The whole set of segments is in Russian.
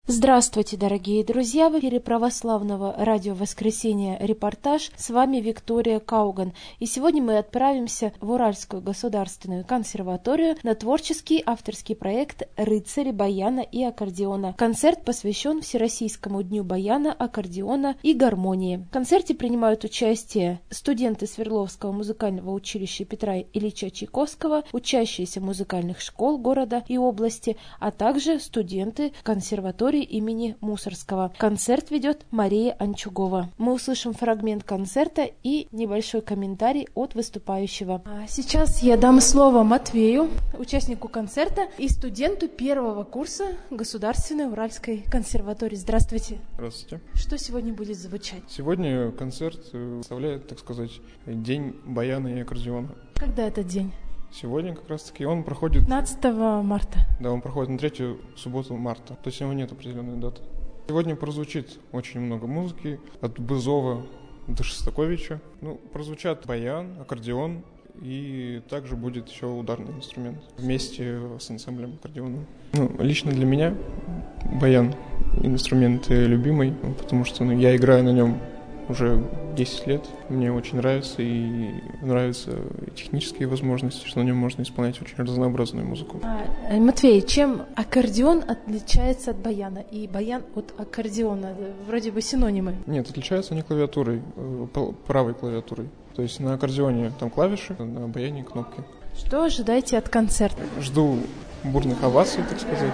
Здравствуйте, дорогие друзья! В эфире православного радио «Воскресенье. Репортаж». С вами Виктория Кауган. И сегодня мы отправимся в Уральскую государственную консерваторию на творческий авторский проект «Рыцари баяна и аккордеона». Концерт посвящен Всероссийскому дню баяна, аккордеона и гармонии. В концерте принимают участие студенты Свердловского музыкального училища Петра Ильича Чайковского, учащиеся музыкальных школ города и области, а также студенты консерватории имени Мусорского. Концерт ведет Мария Анчугова. Мы услышим фрагмент концерта и небольшой комментарий от выступающего. Сейчас я дам слово Матвею, участнику концерта и студенту первого курса Государственной Уральской консерватории. Здравствуйте. Здравствуйте. Что сегодня будет звучать? Сегодня концерт представляет, так сказать, День баяна и аккордеона. Когда этот день? Сегодня как раз-таки он проходит... 15 марта. Да, он проходит на третью субботу марта. То есть у него нет определенной даты. Сегодня прозвучит очень много музыки. От Бызова до Шостаковича. Прозвучат баян, аккордеон. И также будет еще ударный инструмент. Вместе с ансамблем аккордеона. Лично для меня баян инструмент любимый. Потому что я играю на нем уже 10 лет. Мне очень нравится, и нравятся технические возможности, что на нем можно исполнять очень разнообразную музыку. Матвей, чем аккордеон отличается от баяна и баян от аккордеона? Вроде бы синонимы. Нет, отличаются они клавиатурой, правой клавиатурой. То есть на аккордеоне там клавиши, на баяне кнопки. Что ожидаете от концерта? Жду бурных оваций, так сказать,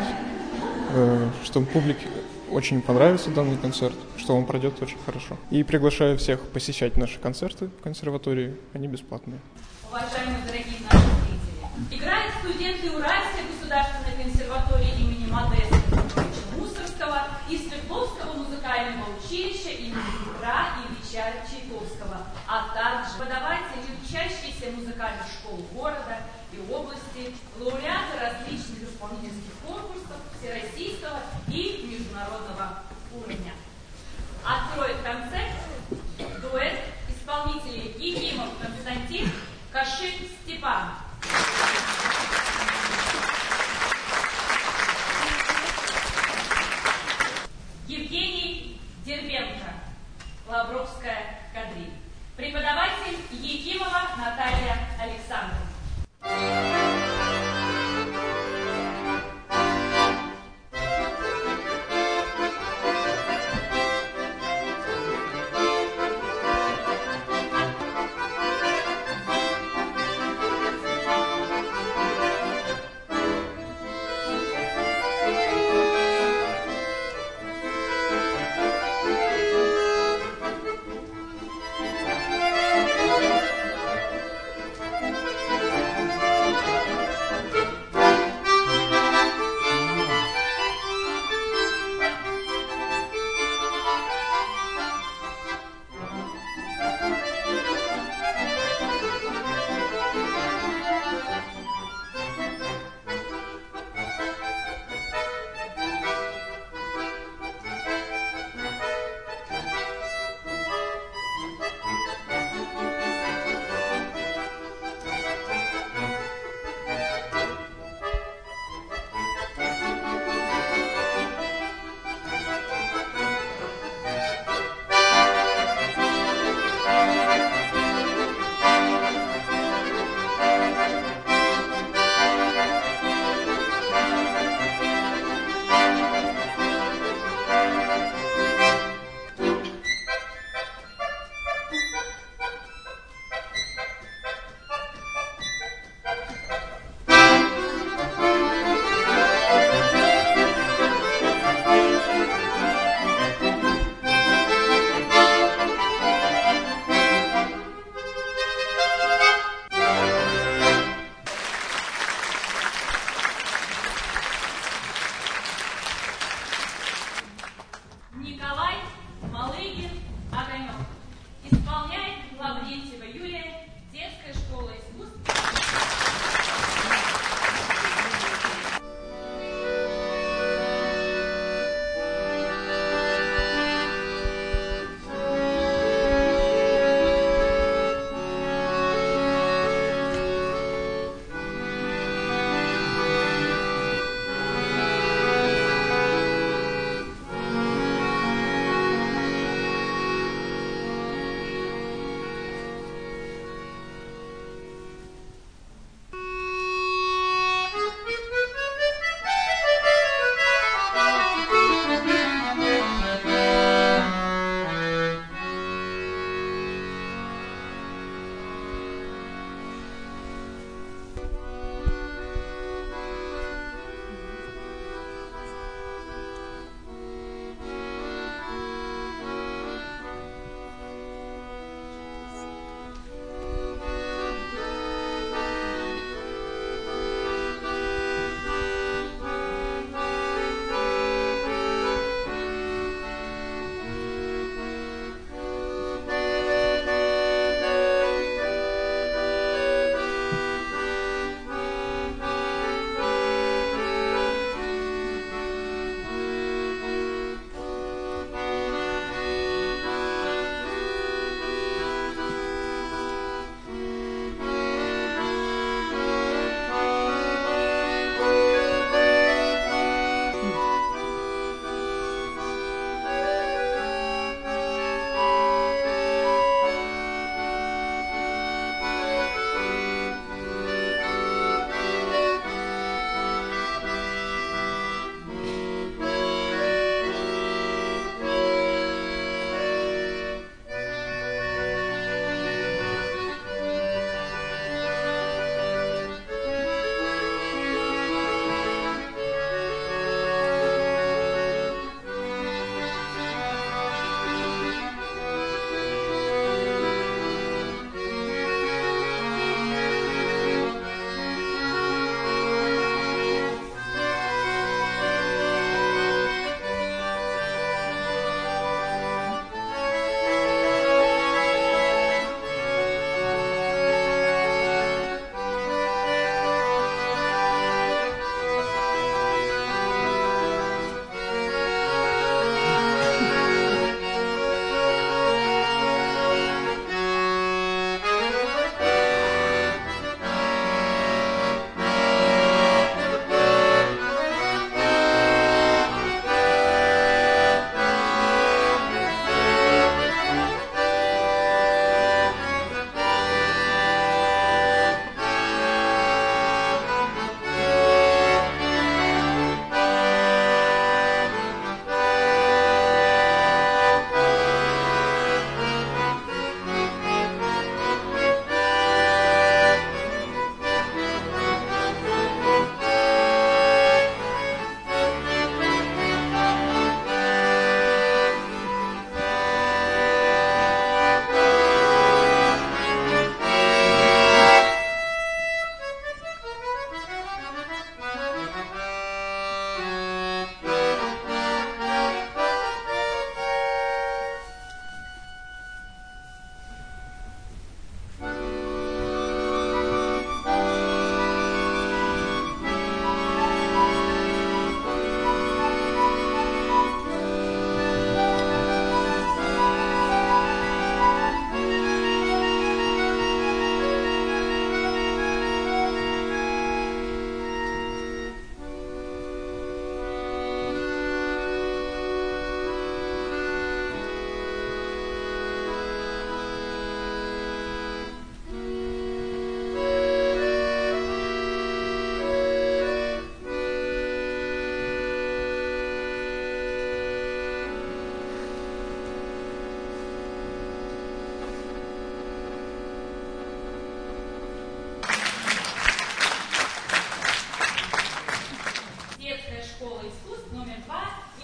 чтобы публике очень понравится данный концерт, что он пройдет очень хорошо. И приглашаю всех посещать наши концерты в консерватории, они бесплатные. Уважаемые дорогие наши зрители, играют студенты Уральской государственной консерватории имени Модеста Петровича Мусорского и Свердловского музыкального училища имени Петра Ильича Чайковского, а также преподаватели, учащиеся музыкальных школ города и области, лауреаты различных исполнительских конкурсов всероссийского и международного уровня. Откроет концерт дуэт исполнителей Ефимов Константин, Кашин Степан. Евгений Дербенко, Лавровская кадриль. Преподаватель Ефимова Наталья Александровна.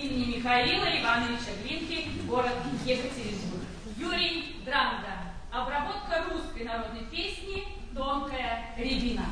имени Михаила Ивановича Глинки, город Екатеринбург. Юрий Дранда. Обработка русской народной песни «Тонкая рябина».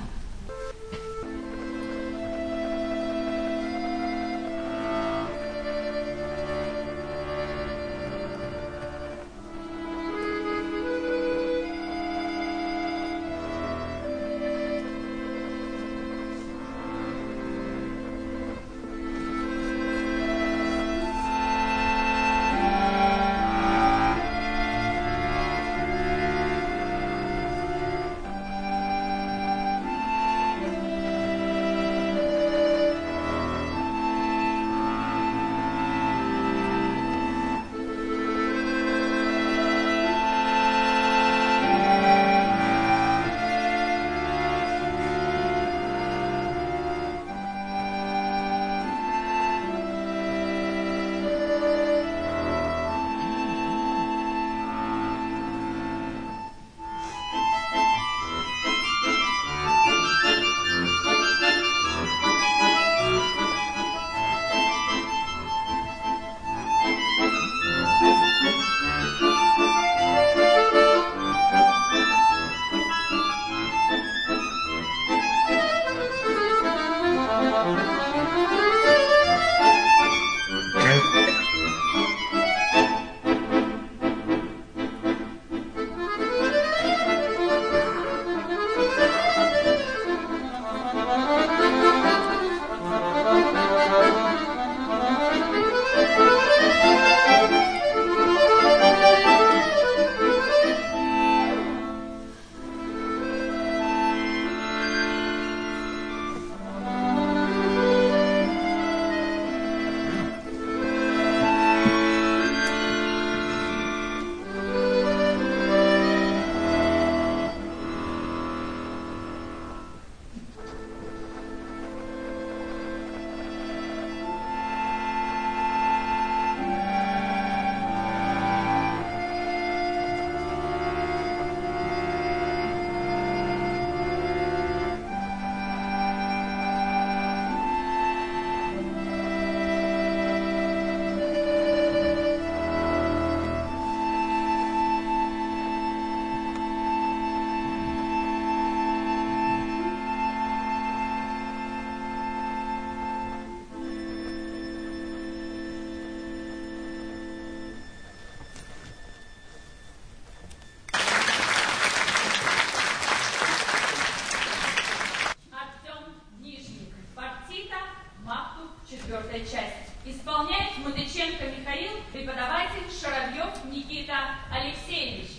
Четвертая часть. Исполняет Мудыченко Михаил, преподаватель Шаровьев Никита Алексеевич.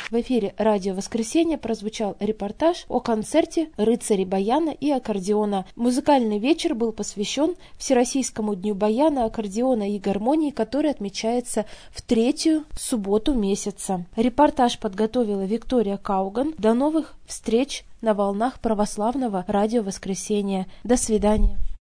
В эфире «Радио Воскресенье» прозвучал репортаж о концерте «Рыцари баяна и аккордеона». Музыкальный вечер был посвящен Всероссийскому дню баяна, аккордеона и гармонии, который отмечается в 3-ю субботу месяца. Репортаж подготовила Виктория Кауган. До новых встреч на волнах православного радио «Воскресенье». До свидания.